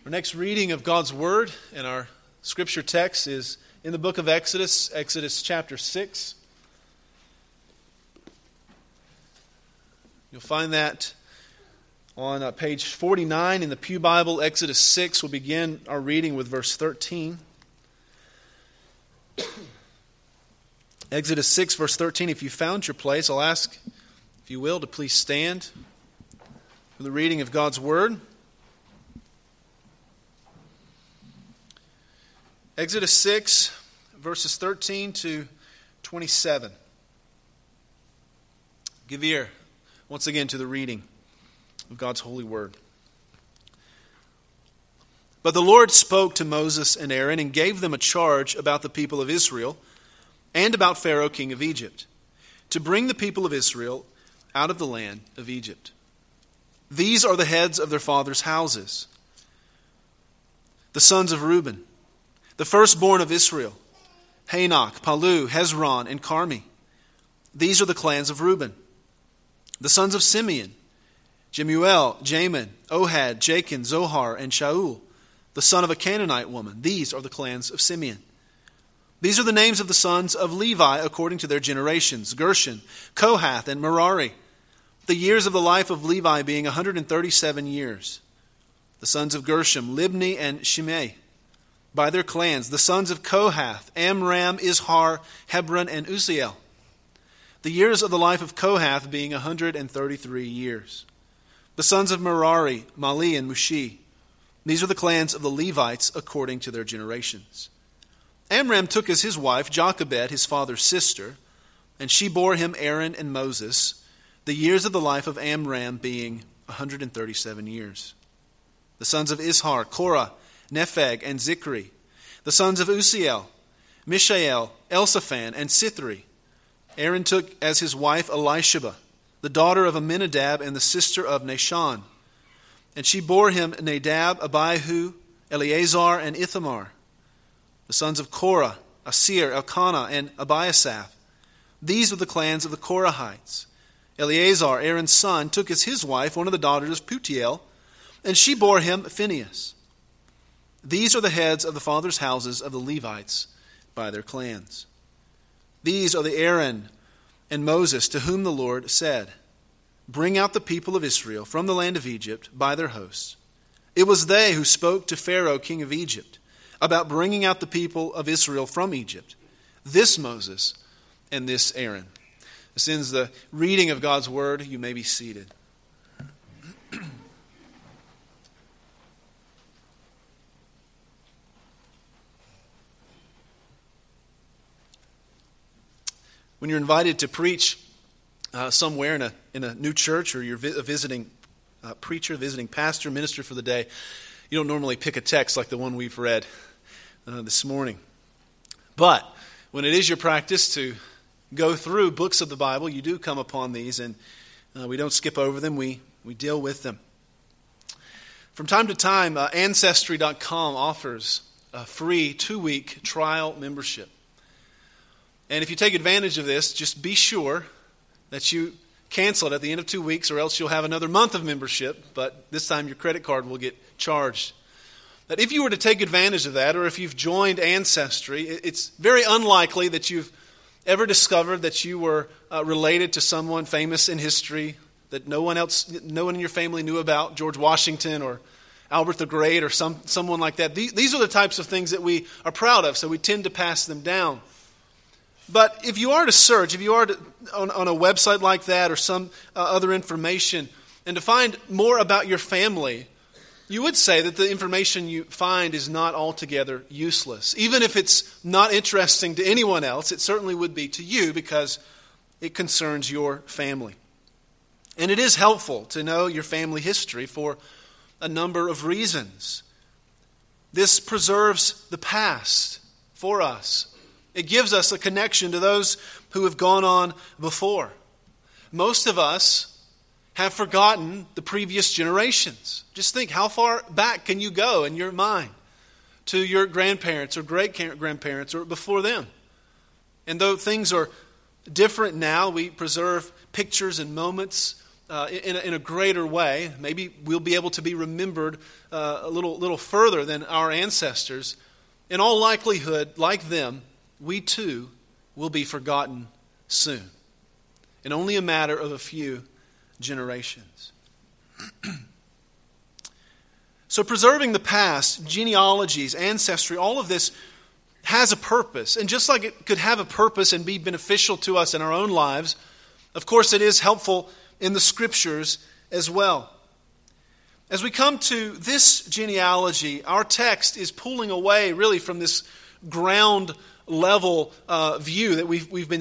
Our next reading of God's Word and our scripture text is in the book of Exodus, Exodus chapter 6. You'll find that on page 49 in the Pew Bible, Exodus 6. We'll begin our reading with verse 13. Exodus 6, verse 13. If you found your place, I'll ask, if you will, to please stand for the reading of God's Word. Exodus 6, verses 13 to 27. Give ear once again to the reading of God's holy word. But the Lord spoke to Moses and Aaron and gave them a charge about the people of Israel and about Pharaoh, king of Egypt, to bring the people of Israel out of the land of Egypt. These are the heads of their fathers' houses. The sons of Reuben, the firstborn of Israel, Hanok, Palu, Hezron, and Carmi. These are the clans of Reuben. The sons of Simeon, Jemuel, Jamin, Ohad, Jachin, Zohar, and Shaul, the son of a Canaanite woman. These are the clans of Simeon. These are the names of the sons of Levi according to their generations: Gershon, Kohath, and Merari. The years of the life of Levi being 137 years. The sons of Gershom, Libni, and Shimei. By their clans, the sons of Kohath, Amram, Izhar, Hebron, and Uzziel. The years of the life of Kohath being 133 years. The sons of Merari, Mali, and Mushi. These are the clans of the Levites according to their generations. Amram took as his wife Jochebed, his father's sister, and she bore him Aaron and Moses, the years of the life of Amram being 137 years. The sons of Izhar, Korah, Nepheg, and Zikri. The sons of Uzziel, Mishael, Elsaphan, and Sithri. Aaron took as his wife Elisheba, the daughter of Amminadab and the sister of Nahshon. And she bore him Nadab, Abihu, Eleazar, and Ithamar. The sons of Korah, Asir, Elkanah, and Abiasaph. These were the clans of the Korahites. Eleazar, Aaron's son, took as his wife one of the daughters of Putiel, and she bore him Phinehas. These are the heads of the fathers' houses of the Levites by their clans. These are the Aaron and Moses to whom the Lord said, "Bring out the people of Israel from the land of Egypt by their hosts." It was they who spoke to Pharaoh, king of Egypt, about bringing out the people of Israel from Egypt. This Moses and this Aaron. This ends the reading of God's word. You may be seated. When you're invited to preach somewhere in a new church, or you're a visiting preacher, visiting pastor, minister for the day, you don't normally pick a text like the one we've read this morning. But when it is your practice to go through books of the Bible, you do come upon these, and we don't skip over them. We deal with them. From time to time, Ancestry.com offers a free 2-week trial membership. And if you take advantage of this, just be sure that you cancel it at the end of 2 weeks, or else you'll have another month of membership, but this time your credit card will get charged. That if you were to take advantage of that, or if you've joined Ancestry, it's very unlikely that you've ever discovered that you were related to someone famous in history that no one in your family knew about, George Washington or Albert the Great or someone like that. These are the types of things that we are proud of, so we tend to pass them down. But if you are to search, if you are on a website like that or some other information, and to find more about your family, you would say that the information you find is not altogether useless. Even if it's not interesting to anyone else, it certainly would be to you because it concerns your family. And it is helpful to know your family history for a number of reasons. This preserves the past for us. It gives us a connection to those who have gone on before. Most of us have forgotten the previous generations. Just think, how far back can you go in your mind to your grandparents or great-grandparents or before them? And though things are different now, we preserve pictures and moments in a greater way. Maybe we'll be able to be remembered a little further than our ancestors. In all likelihood, like them, we too will be forgotten soon, in only a matter of a few generations. So preserving the past, genealogies, ancestry, all of this has a purpose. And just like it could have a purpose and be beneficial to us in our own lives, of course it is helpful in the Scriptures as well. As we come to this genealogy, our text is pulling away really from this ground level view that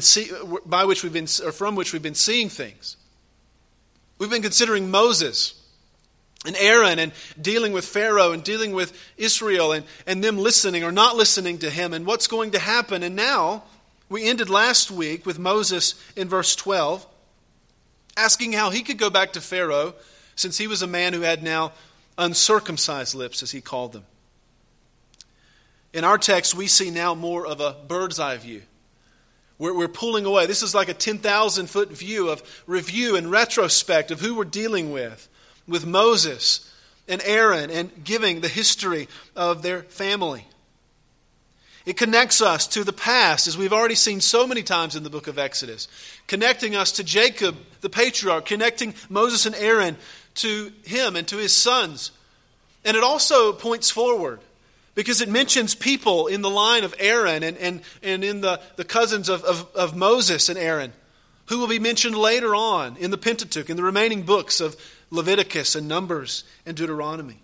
from which we've been seeing things. We've been considering Moses and Aaron and dealing with Pharaoh and dealing with Israel and them listening or not listening to him and what's going to happen. And now we ended last week with Moses in verse 12, asking how he could go back to Pharaoh since he was a man who had now uncircumcised lips, as he called them. In our text, we see now more of a bird's eye view. We're pulling away. This is like a 10,000-foot view of review and retrospect of who we're dealing with Moses and Aaron, and giving the history of their family. It connects us to the past, as we've already seen so many times in the book of Exodus, connecting us to Jacob, the patriarch, connecting Moses and Aaron to him and to his sons. And it also points forward, because it mentions people in the line of Aaron and in the cousins of Moses and Aaron, who will be mentioned later on in the Pentateuch, in the remaining books of Leviticus and Numbers and Deuteronomy.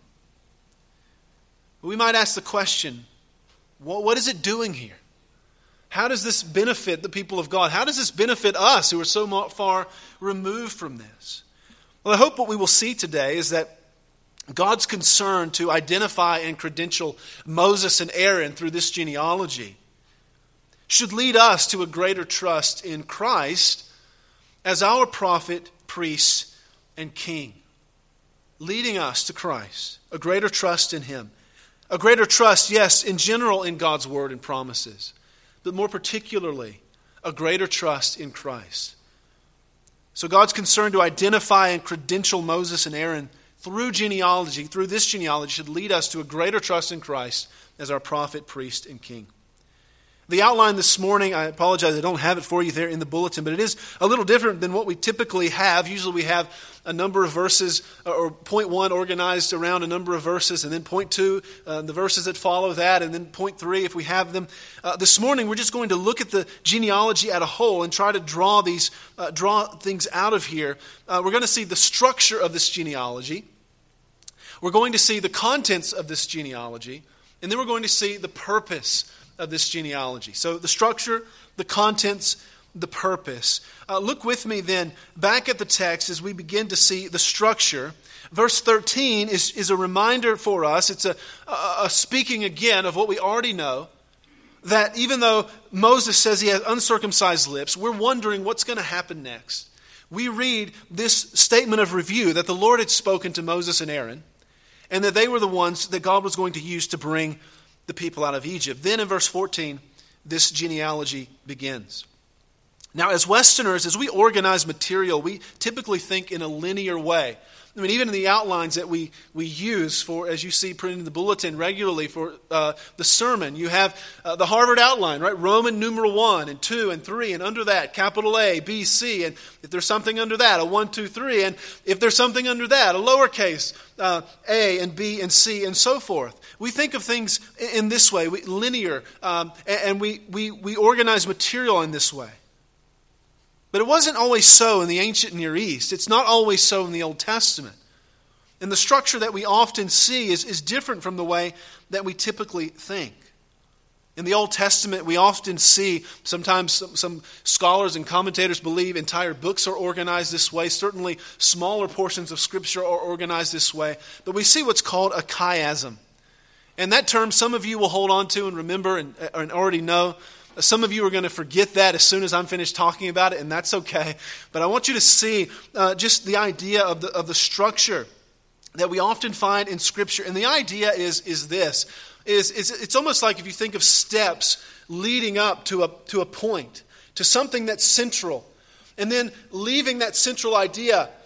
We might ask the question, what is it doing here? How does this benefit the people of God? How does this benefit us who are so far removed from this? Well, I hope what we will see today is that God's concern to identify and credential Moses and Aaron through this genealogy should lead us to a greater trust in Christ as our prophet, priest, and king, leading us to Christ, a greater trust in him. A greater trust, yes, in general in God's word and promises, but more particularly, a greater trust in Christ. So God's concern to identify and credential Moses and Aaron through this genealogy, should lead us to a greater trust in Christ as our prophet, priest, and king. The outline this morning, I apologize, I don't have it for you there in the bulletin, but it is a little different than what we typically have. Usually we have a number of verses, or point 1 organized around a number of verses, and then point 2, the verses that follow that, and then point 3 if we have them. This morning we're just going to look at the genealogy at a whole and try to draw things out of here. We're going to see the structure of this genealogy. We're going to see the contents of this genealogy, and then we're going to see the purpose of this genealogy. So the structure, the contents, the purpose. Look with me then back at the text as we begin to see the structure. Verse 13 is a reminder for us. It's a speaking again of what we already know, that even though Moses says he has uncircumcised lips, we're wondering what's going to happen next. We read this statement of review that the Lord had spoken to Moses and Aaron, and that they were the ones that God was going to use to bring the people out of Egypt. Then in verse 14, this genealogy begins. Now, as Westerners, as we organize material, we typically think in a linear way. I mean, even in the outlines that we use for, as you see printed in the bulletin regularly for the sermon, you have the Harvard outline, right? Roman numeral 1 and 2 and 3, and under that, capital A, B, C, and if there's something under that, a 1, 2, 3, and if there's something under that, a lowercase A and B and C, and so forth. We think of things in this way, linear, and we organize material in this way. But it wasn't always so in the ancient Near East. It's not always so in the Old Testament. And the structure that we often see is different from the way that we typically think. In the Old Testament, we often see, sometimes some scholars and commentators believe entire books are organized this way. Certainly smaller portions of Scripture are organized this way. But we see what's called a chiasm. And that term some of you will hold on to and remember and already know. Some of you are going to forget that as soon as I'm finished talking about it, and that's okay. But I want you to see just the idea of the structure that we often find in Scripture. And the idea is this. It's almost like if you think of steps leading up to a point, to something that's central. And then leaving that central idea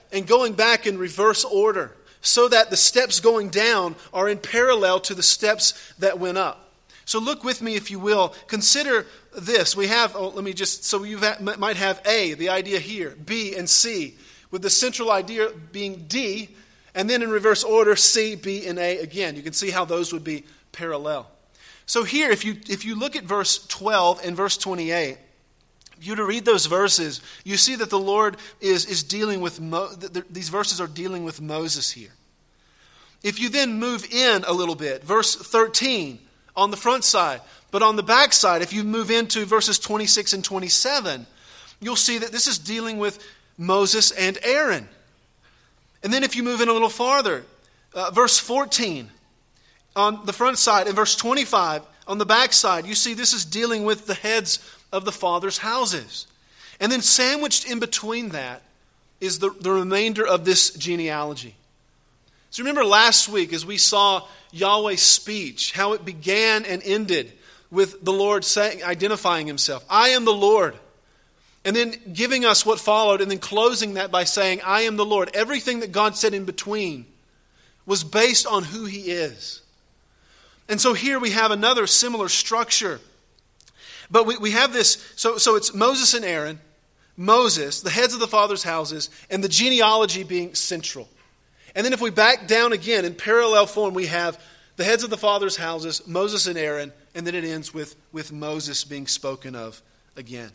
and going back in reverse order so that the steps going down are in parallel to the steps that went up. So look with me, if you will. Consider this. We have, so you might have A, the idea here, B, and C, with the central idea being D, and then in reverse order, C, B, and A again. You can see how those would be parallel. So here, if you look at verse 12 and verse 28, if you were to read those verses, you see that the Lord is dealing with, these verses are dealing with Moses here. If you then move in a little bit, verse 13 on the front side, but on the back side, if you move into verses 26 and 27, you'll see that this is dealing with Moses and Aaron. And then if you move in a little farther, verse 14 on the front side and verse 25 on the back side, you see this is dealing with the heads of the fathers' houses. And then sandwiched in between that is the remainder of this genealogy. So remember last week as we saw Yahweh's speech, how it began and ended with the Lord identifying himself. I am the Lord. And then giving us what followed and then closing that by saying, I am the Lord. Everything that God said in between was based on who he is. And so here we have another similar structure. But we have this, so it's Moses and Aaron, Moses, the heads of the fathers' houses, and the genealogy being central. And then if we back down again in parallel form, we have the heads of the fathers' houses, Moses and Aaron, and then it ends with Moses being spoken of again.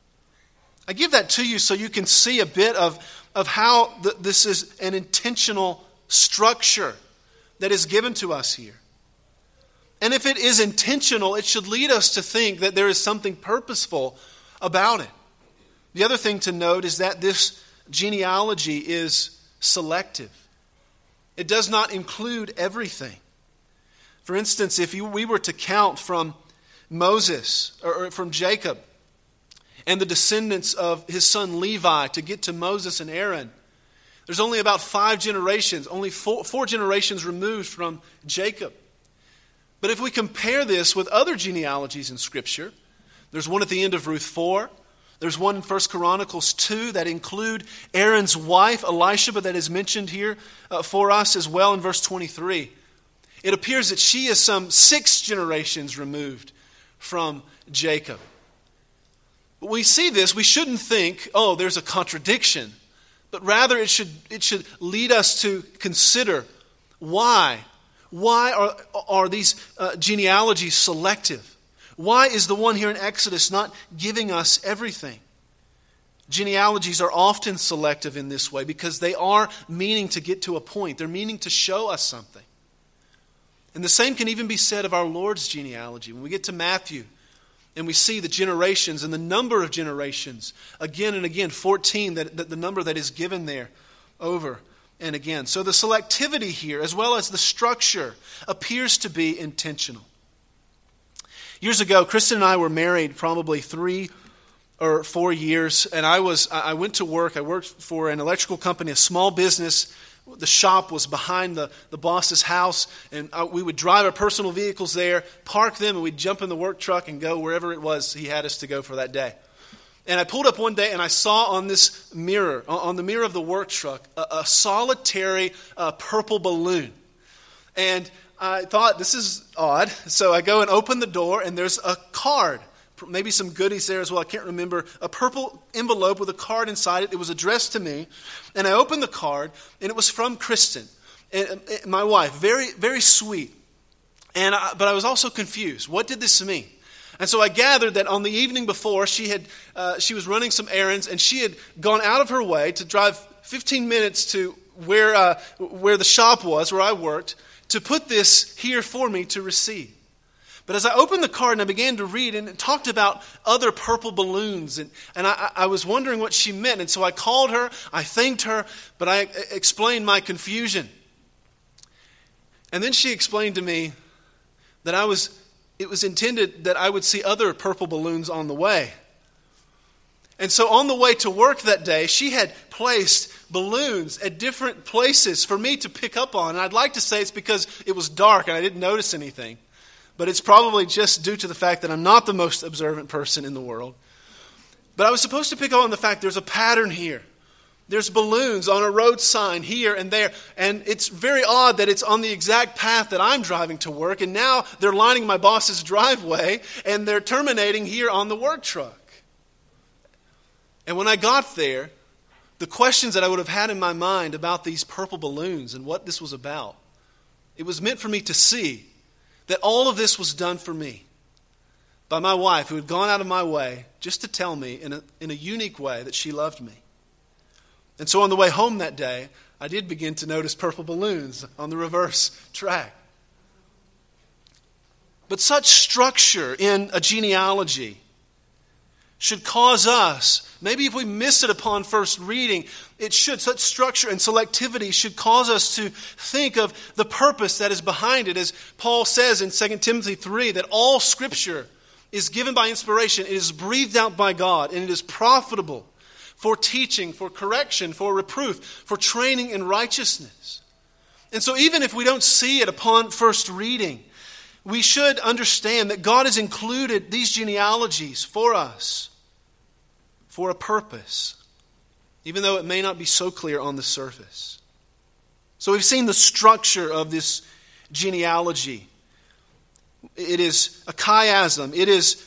I give that to you so you can see a bit of how this is an intentional structure that is given to us here. And if it is intentional, it should lead us to think that there is something purposeful about it. The other thing to note is that this genealogy is selective. It does not include everything. For instance, if we were to count from Moses or from Jacob and the descendants of his son Levi to get to Moses and Aaron, there's only about 5 generations, only four generations removed from Jacob. But if we compare this with other genealogies in Scripture, there's one at the end of Ruth 4. There's one in 1 Chronicles 2 that include Aaron's wife, Elisheba, that is mentioned here for us as well in verse 23. It appears that she is some 6 generations removed from Jacob. But we see this, we shouldn't think, oh, there's a contradiction. But rather it should lead us to consider why. Why are these genealogies selective? Why is the one here in Exodus not giving us everything? Genealogies are often selective in this way because they are meaning to get to a point. They're meaning to show us something. And the same can even be said of our Lord's genealogy. When we get to Matthew and we see the generations and the number of generations, again and again, 14, that the number that is given there over and again. So the selectivity here, as well as the structure, appears to be intentional. Years ago, Kristen and I were married probably 3 or 4 years, and I went to work. I worked for an electrical company, a small business. The shop was behind the boss's house, and we would drive our personal vehicles there, park them, and we'd jump in the work truck and go wherever it was he had us to go for that day. And I pulled up one day and I saw on this mirror, on the mirror of the work truck, a solitary purple balloon. And I thought, this is odd. So I go and open the door and there's a card, maybe some goodies there as well, I can't remember. A purple envelope with a card inside it. It was addressed to me. And I opened the card and it was from Kristen, my wife. Very, very sweet. But I was also confused. What did this mean? And so I gathered that on the evening before, she was running some errands, and she had gone out of her way to drive 15 minutes to where the shop was, where I worked, to put this here for me to receive. But as I opened the card and I began to read, and it talked about other purple balloons, and I was wondering what she meant. And so I called her, I thanked her, but I explained my confusion. And then she explained to me that it was intended that I would see other purple balloons on the way. And so on the way to work that day, she had placed balloons at different places for me to pick up on. And I'd like to say it's because it was dark and I didn't notice anything. But it's probably just due to the fact that I'm not the most observant person in the world. But I was supposed to pick up on the fact there's a pattern here. There's balloons on a road sign here and there. And it's very odd that it's on the exact path that I'm driving to work. And now they're lining my boss's driveway and they're terminating here on the work truck. And when I got there, the questions that I would have had in my mind about these purple balloons and what this was about, it was meant for me to see that all of this was done for me by my wife, who had gone out of my way just to tell me in a unique way that she loved me. And so on the way home that day, I did begin to notice purple balloons on the reverse track. But such structure in a genealogy should cause us, maybe if we miss it upon first reading, such structure and selectivity should cause us to think of the purpose that is behind it. As Paul says in 2 Timothy 3, that all Scripture is given by inspiration, it is breathed out by God, and it is profitable for teaching, for correction, for reproof, for training in righteousness. And so even if we don't see it upon first reading, we should understand that God has included these genealogies for us for a purpose, even though it may not be so clear on the surface. So we've seen the structure of this genealogy. It is a chiasm. It is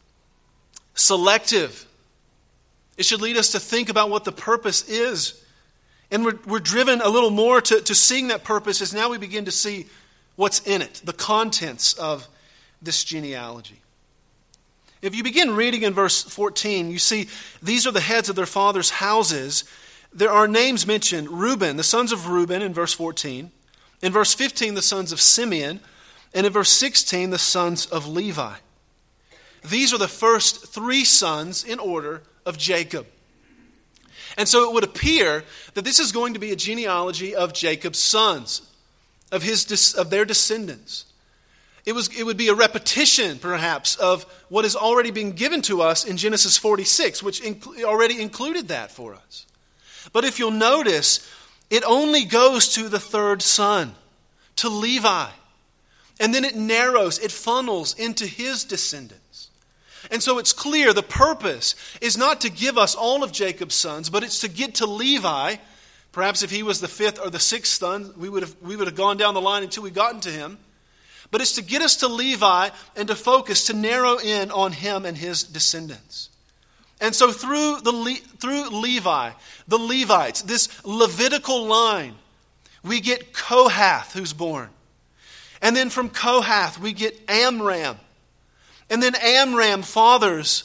selective. It should lead us to think about what the purpose is. And we're driven a little more to seeing that purpose as now we begin to see what's in it, the contents of this genealogy. If you begin reading in verse 14, you see these are the heads of their fathers' houses. There are names mentioned: Reuben, the sons of Reuben in verse 14. In verse 15, the sons of Simeon. And in verse 16, the sons of Levi. These are the first three sons in order of Jacob. And so it would appear that this is going to be a genealogy of Jacob's sons, of their descendants. It would be a repetition, perhaps, of what has already been given to us in Genesis 46, which already included that for us. But if you'll notice, it only goes to the third son, to Levi. And then it narrows, it funnels into his descendants. And so it's clear the purpose is not to give us all of Jacob's sons, but it's to get to Levi. Perhaps if he was the fifth or the sixth son, we would have gone down the line until we gotten to him. But it's to get us to Levi and to focus, to narrow in on him and his descendants. And so through Levi, the Levites, this Levitical line, we get Kohath who's born. And then from Kohath we get Amram. And then Amram fathers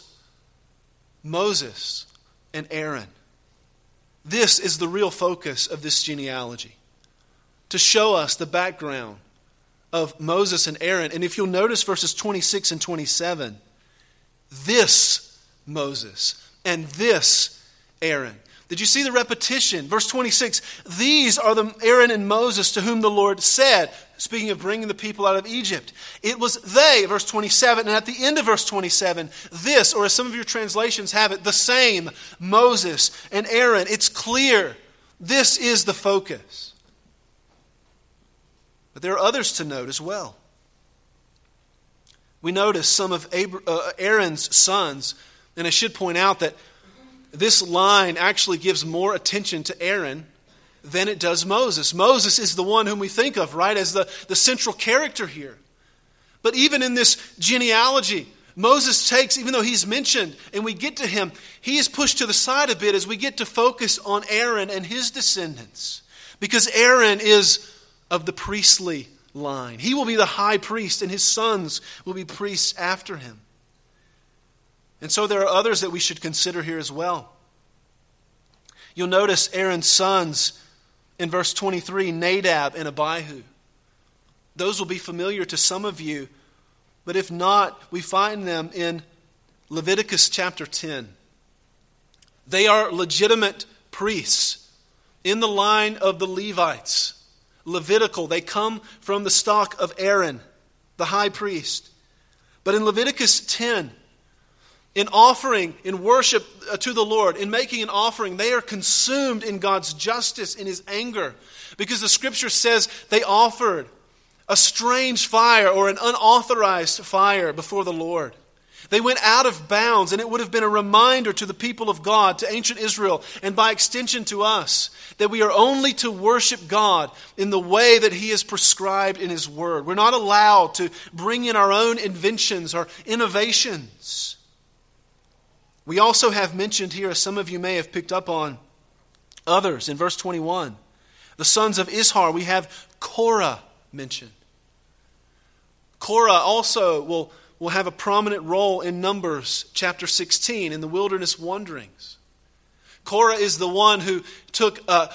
Moses and Aaron. This is the real focus of this genealogy, to show us the background of Moses and Aaron. And if you'll notice verses 26 and 27, this Moses and this Aaron. Did you see the repetition? Verse 26, these are the Aaron and Moses to whom the Lord said, speaking of bringing the people out of Egypt. It was they, verse 27, and at the end of verse 27, this, or as some of your translations have it, the same Moses and Aaron. It's clear. This is the focus. But there are others to note as well. We notice some of Aaron's sons, and I should point out that this line actually gives more attention to Aaron than it does Moses. Moses is the one whom we think of, right, as the central character here. But even in this genealogy, Moses takes, even though he's mentioned and we get to him, he is pushed to the side a bit as we get to focus on Aaron and his descendants. Because Aaron is of the priestly line. He will be the high priest and his sons will be priests after him. And so there are others that we should consider here as well. You'll notice Aaron's sons in verse 23, Nadab and Abihu. Those will be familiar to some of you, but if not, we find them in Leviticus chapter 10. They are legitimate priests in the line of the Levites. Levitical, they come from the stock of Aaron, the high priest. But in Leviticus 10, in offering, in worship to the Lord, in making an offering, they are consumed in God's justice, in His anger. Because the Scripture says they offered a strange fire or an unauthorized fire before the Lord. They went out of bounds, and it would have been a reminder to the people of God, to ancient Israel, and by extension to us, that we are only to worship God in the way that He has prescribed in His Word. We're not allowed to bring in our own inventions or innovations. We also have mentioned here, as some of you may have picked up on, others. In verse 21, the sons of Izhar, we have Korah mentioned. Korah also will have a prominent role in Numbers chapter 16 in the wilderness wanderings. Korah is the one who took over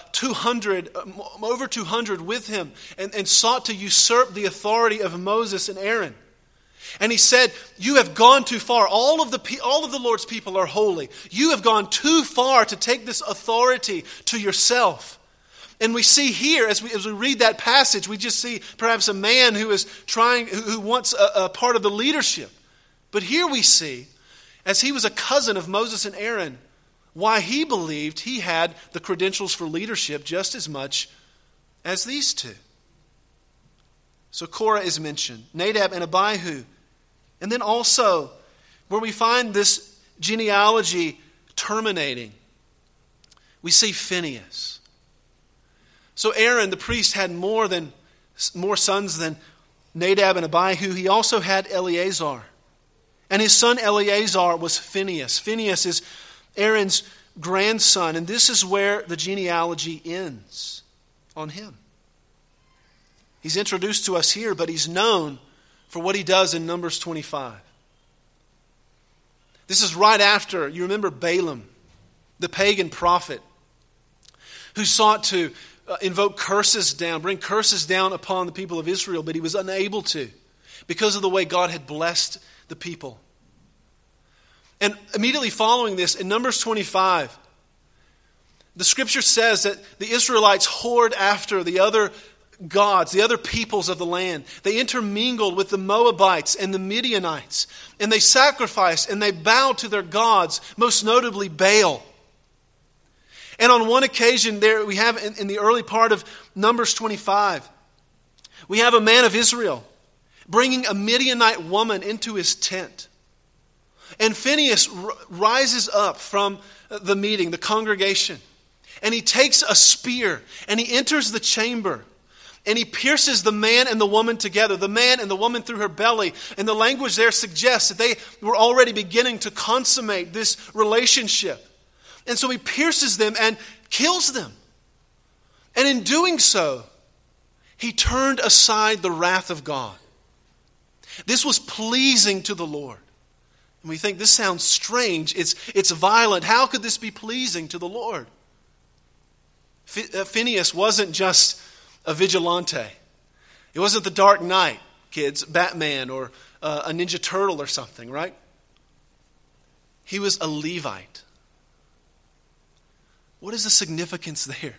200 with him and sought to usurp the authority of Moses and Aaron. And he said, "You have gone too far. All of the Lord's people are holy. You have gone too far to take this authority to yourself." And we see here, as we read that passage, we just see perhaps a man who wants a part of the leadership. But here we see, as he was a cousin of Moses and Aaron, why he believed he had the credentials for leadership just as much as these two. So Korah is mentioned, Nadab and Abihu. And then also, where we find this genealogy terminating, we see Phinehas. So Aaron, the priest, had more sons than Nadab and Abihu. He also had Eleazar. And his son Eleazar was Phinehas. Phinehas is Aaron's grandson. And this is where the genealogy ends, on him. He's introduced to us here, but he's known for what he does in Numbers 25. This is right after, you remember Balaam, the pagan prophet, who sought to invoke curses down, bring curses down upon the people of Israel, but he was unable to because of the way God had blessed the people. And immediately following this, in Numbers 25, the scripture says that the Israelites whored after the other gods, the other peoples of the land. They intermingled with the Moabites and the Midianites, and they sacrificed and they bowed to their gods, most notably Baal. And on one occasion there we have in the early part of Numbers 25, we have a man of Israel bringing a Midianite woman into his tent. And Phinehas rises up from the meeting, the congregation, and he takes a spear and he enters the chamber and he pierces the man and the woman together, the man and the woman through her belly. And the language there suggests that they were already beginning to consummate this relationship. And so he pierces them and kills them. And in doing so, he turned aside the wrath of God. This was pleasing to the Lord. And we think, this sounds strange. It's violent. How could this be pleasing to the Lord? Phinehas wasn't just a vigilante. It wasn't the Dark Knight, kids, Batman or a Ninja Turtle or something, right? He was a Levite. What is the significance there?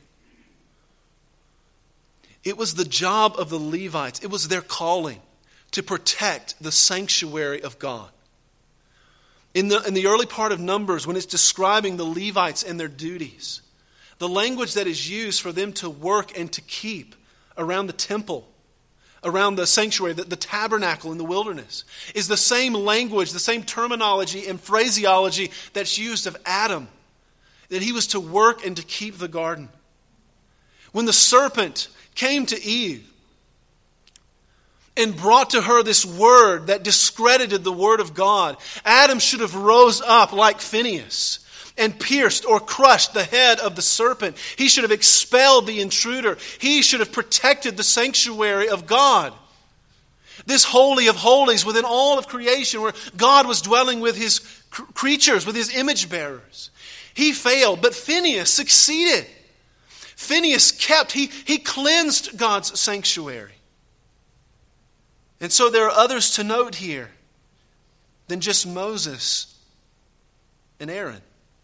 It was the job of the Levites. It was their calling to protect the sanctuary of God. In the early part of Numbers, when it's describing the Levites and their duties, the language that is used for them to work and to keep around the temple, around the sanctuary, the tabernacle in the wilderness, is the same language, the same terminology and phraseology that's used of Adam, that he was to work and to keep the garden. When the serpent came to Eve and brought to her this word that discredited the word of God, Adam should have rose up like Phinehas and pierced or crushed the head of the serpent. He should have expelled the intruder. He should have protected the sanctuary of God. This holy of holies within all of creation, where God was dwelling with his creatures, with his image bearers. He failed, but Phinehas succeeded. Phinehas he cleansed God's sanctuary. And so there are others to note here than just Moses and Aaron.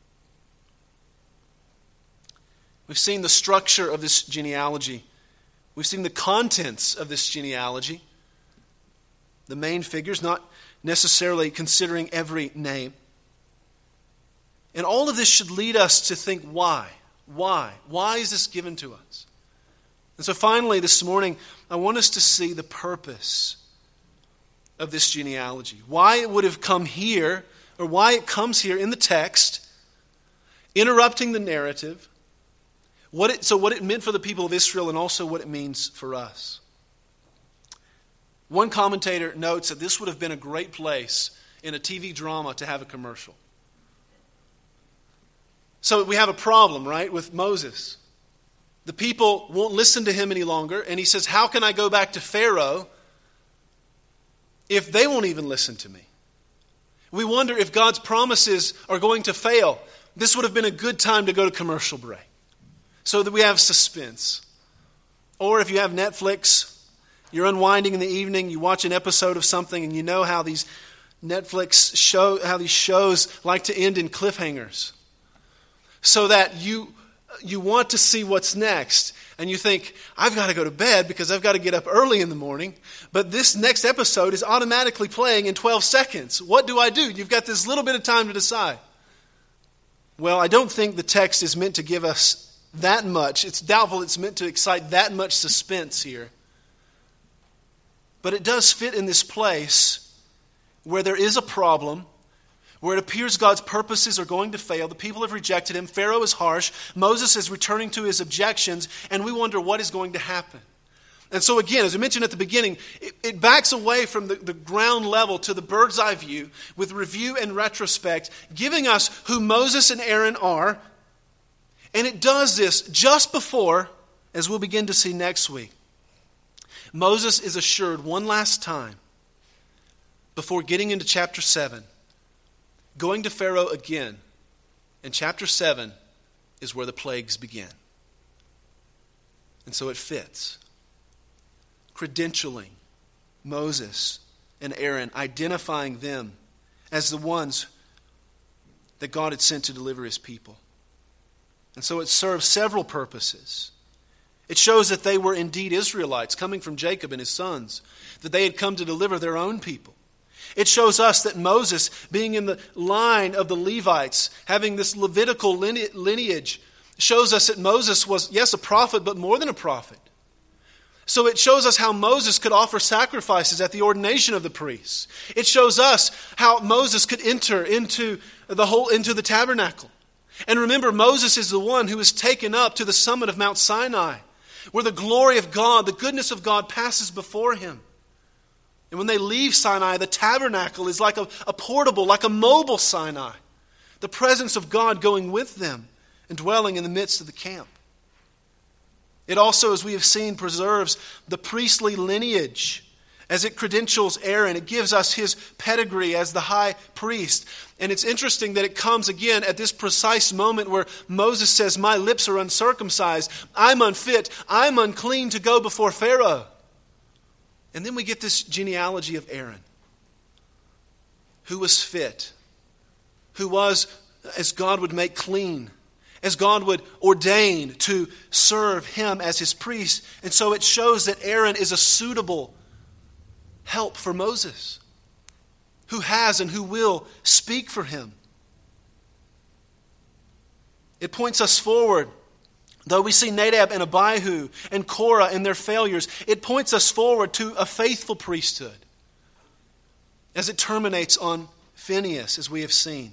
We've seen the structure of this genealogy. We've seen the contents of this genealogy. The main figures, not necessarily considering every name. And all of this should lead us to think, why? Why? Why is this given to us? And so finally this morning, I want us to see the purpose of this genealogy. Why it would have come here, or why it comes here in the text, interrupting the narrative, what it meant for the people of Israel and also what it means for us. One commentator notes that this would have been a great place in a TV drama to have a commercial. So we have a problem, right, with Moses. The people won't listen to him any longer, and he says, how can I go back to Pharaoh if they won't even listen to me? We wonder if God's promises are going to fail. This would have been a good time to go to commercial break so that we have suspense. Or if you have Netflix, you're unwinding in the evening, you watch an episode of something, and you know how these shows like to end in cliffhangers. So that you want to see what's next. And you think, I've got to go to bed because I've got to get up early in the morning. But this next episode is automatically playing in 12 seconds. What do I do? You've got this little bit of time to decide. Well, I don't think the text is meant to give us that much. It's doubtful it's meant to excite that much suspense here. But it does fit in this place where there is a problem, where it appears God's purposes are going to fail. The people have rejected him. Pharaoh is harsh. Moses is returning to his objections, and we wonder what is going to happen. And so again, as I mentioned at the beginning, it backs away from the ground level to the bird's eye view with review and retrospect, giving us who Moses and Aaron are. And it does this just before, as we'll begin to see next week, Moses is assured one last time before getting into chapter 7, going to Pharaoh again. And chapter 7 is where the plagues begin. And so it fits. Credentialing Moses and Aaron, identifying them as the ones that God had sent to deliver his people. And so it serves several purposes. It shows that they were indeed Israelites coming from Jacob and his sons, that they had come to deliver their own people. It shows us that Moses, being in the line of the Levites, having this Levitical lineage, shows us that Moses was, yes, a prophet, but more than a prophet. So it shows us how Moses could offer sacrifices at the ordination of the priests. It shows us how Moses could enter into the tabernacle. And remember, Moses is the one who is taken up to the summit of Mount Sinai, where the glory of God, the goodness of God passes before him. And when they leave Sinai, the tabernacle is like a portable, like a mobile Sinai. The presence of God going with them and dwelling in the midst of the camp. It also, as we have seen, preserves the priestly lineage as it credentials Aaron. It gives us his pedigree as the high priest. And it's interesting that it comes again at this precise moment where Moses says, my lips are uncircumcised. I'm unfit. I'm unclean to go before Pharaoh. And then we get this genealogy of Aaron, who was fit, who was, as God would make clean, as God would ordain to serve him as his priest. And so it shows that Aaron is a suitable help for Moses, who has and who will speak for him. It points us forward. Though we see Nadab and Abihu and Korah and their failures, it points us forward to a faithful priesthood as it terminates on Phinehas, as we have seen.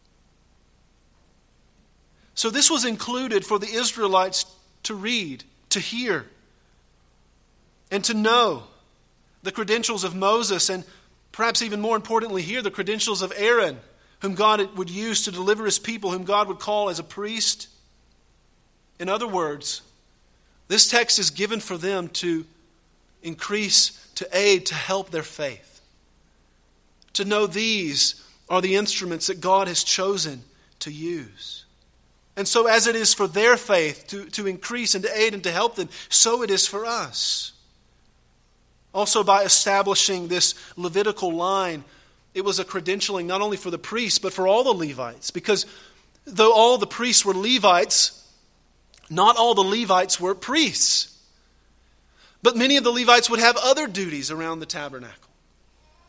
So this was included for the Israelites to read, to hear, and to know the credentials of Moses, and perhaps even more importantly here, the credentials of Aaron, whom God would use to deliver his people, whom God would call as a priest. In other words, this text is given for them to increase, to aid, to help their faith. To know these are the instruments that God has chosen to use. And so as it is for their faith to increase and to aid and to help them, so it is for us. Also, by establishing this Levitical line, it was a credentialing not only for the priests, but for all the Levites. Because though all the priests were Levites, not all the Levites were priests. But many of the Levites would have other duties around the tabernacle.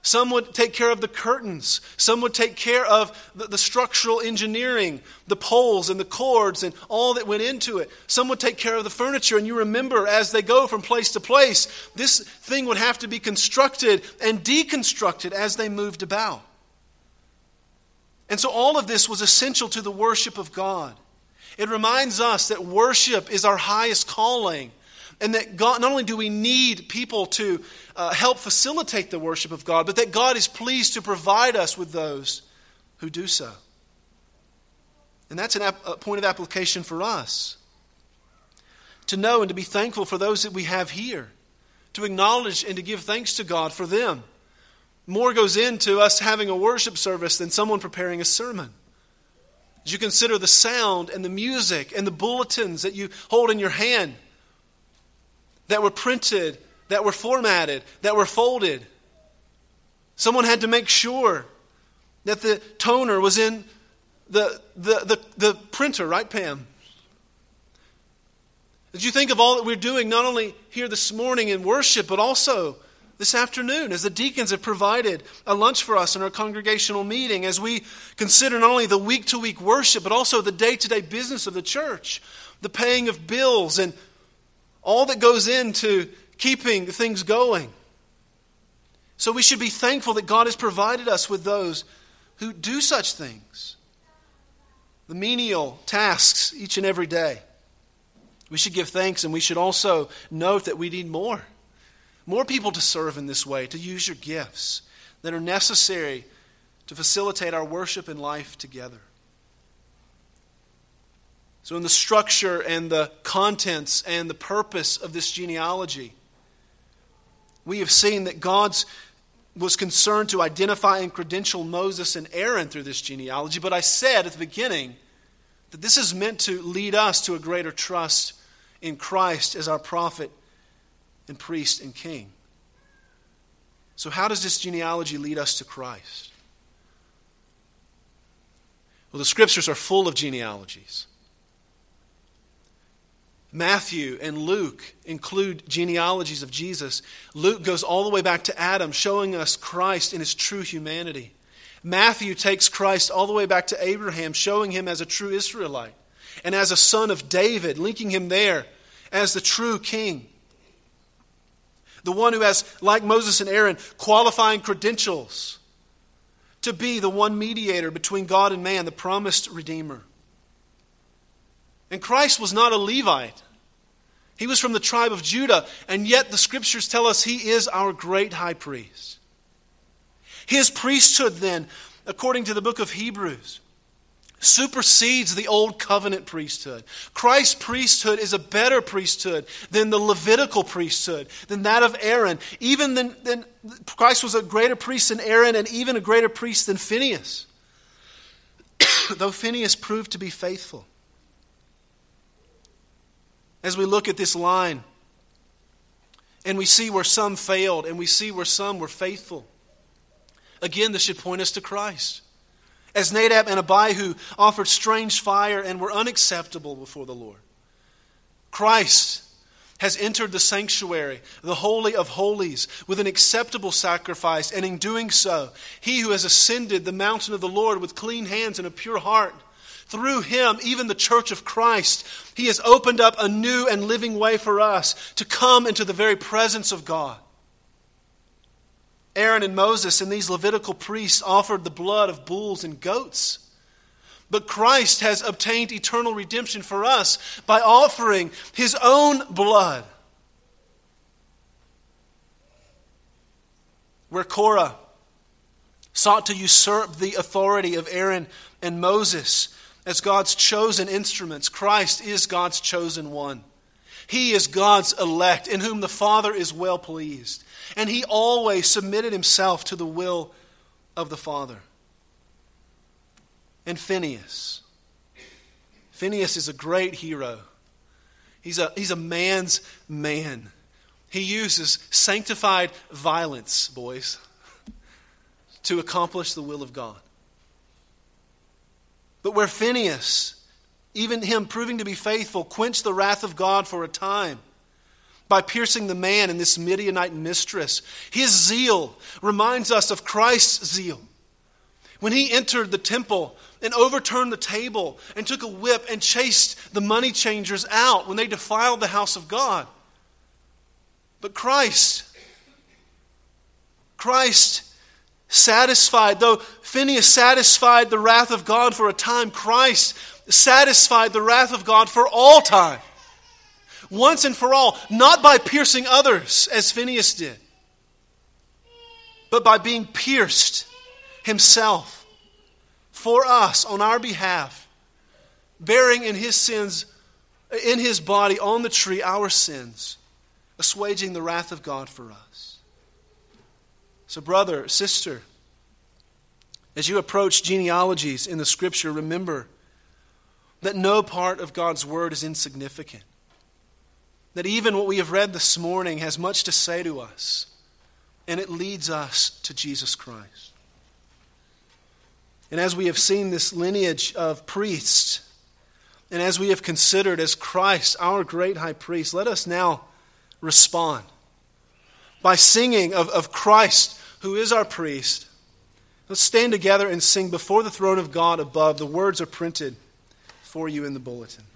Some would take care of the curtains. Some would take care of the structural engineering, the poles and the cords and all that went into it. Some would take care of the furniture. And you remember, as they go from place to place, this thing would have to be constructed and deconstructed as they moved about. And so all of this was essential to the worship of God. It reminds us that worship is our highest calling. And that God, not only do we need people to help facilitate the worship of God, but that God is pleased to provide us with those who do so. And that's a point of application for us. To know and to be thankful for those that we have here. To acknowledge and to give thanks to God for them. More goes into us having a worship service than someone preparing a sermon. As you consider the sound and the music and the bulletins that you hold in your hand, that were printed, that were formatted, that were folded. Someone had to make sure that the toner was in the printer, right, Pam? As you think of all that we're doing, not only here this morning in worship, but also this afternoon, as the deacons have provided a lunch for us in our congregational meeting, as we consider not only the week-to-week worship, but also the day-to-day business of the church, the paying of bills, and all that goes into keeping things going. So we should be thankful that God has provided us with those who do such things. The menial tasks each and every day. We should give thanks, and we should also note that we need more. More people to serve in this way, to use your gifts that are necessary to facilitate our worship and life together. So in the structure and the contents and the purpose of this genealogy, we have seen that God was concerned to identify and credential Moses and Aaron through this genealogy. But I said at the beginning that this is meant to lead us to a greater trust in Christ as our prophet and priest and king. So how does this genealogy lead us to Christ? Well, the scriptures are full of genealogies. Matthew and Luke include genealogies of Jesus. Luke goes all the way back to Adam, showing us Christ in his true humanity. Matthew takes Christ all the way back to Abraham, showing him as a true Israelite and as a son of David, linking him there as the true king. The one who has, like Moses and Aaron, qualifying credentials to be the one mediator between God and man, the promised Redeemer. And Christ was not a Levite. He was from the tribe of Judah, and yet the scriptures tell us he is our great high priest. His priesthood then, according to the book of Hebrews, supersedes the old covenant priesthood. Christ's priesthood is a better priesthood than the Levitical priesthood, than that of Aaron. Even than Christ was a greater priest than Aaron, and even a greater priest than Phinehas. Though Phinehas proved to be faithful. As we look at this line, and we see where some failed, and we see where some were faithful. Again, this should point us to Christ. As Nadab and Abihu offered strange fire and were unacceptable before the Lord. Christ has entered the sanctuary, the Holy of Holies, with an acceptable sacrifice, and in doing so, he who has ascended the mountain of the Lord with clean hands and a pure heart, through him, even the church of Christ, he has opened up a new and living way for us to come into the very presence of God. Aaron and Moses and these Levitical priests offered the blood of bulls and goats. But Christ has obtained eternal redemption for us by offering his own blood. Where Korah sought to usurp the authority of Aaron and Moses as God's chosen instruments, Christ is God's chosen one. He is God's elect, in whom the Father is well pleased. And he always submitted himself to the will of the Father. And Phinehas. Phinehas is a great hero. He's a man's man. He uses sanctified violence, boys, to accomplish the will of God. But where Phinehas, even him proving to be faithful, quenched the wrath of God for a time, by piercing the man and this Midianite mistress. His zeal reminds us of Christ's zeal. When he entered the temple and overturned the table and took a whip and chased the money changers out when they defiled the house of God. But Christ satisfied, though Phinehas satisfied the wrath of God for a time, Christ satisfied the wrath of God for all time. Once and for all, not by piercing others as Phinehas did, but by being pierced himself for us on our behalf, bearing in his sins, in his body on the tree, our sins, assuaging the wrath of God for us. So brother, sister, as you approach genealogies in the Scripture, remember that no part of God's Word is insignificant. That even what we have read this morning has much to say to us, and it leads us to Jesus Christ. And as we have seen this lineage of priests, and as we have considered as Christ, our great high priest, let us now respond by singing of Christ, who is our priest. Let's stand together and sing before the throne of God above. The words are printed for you in the bulletin.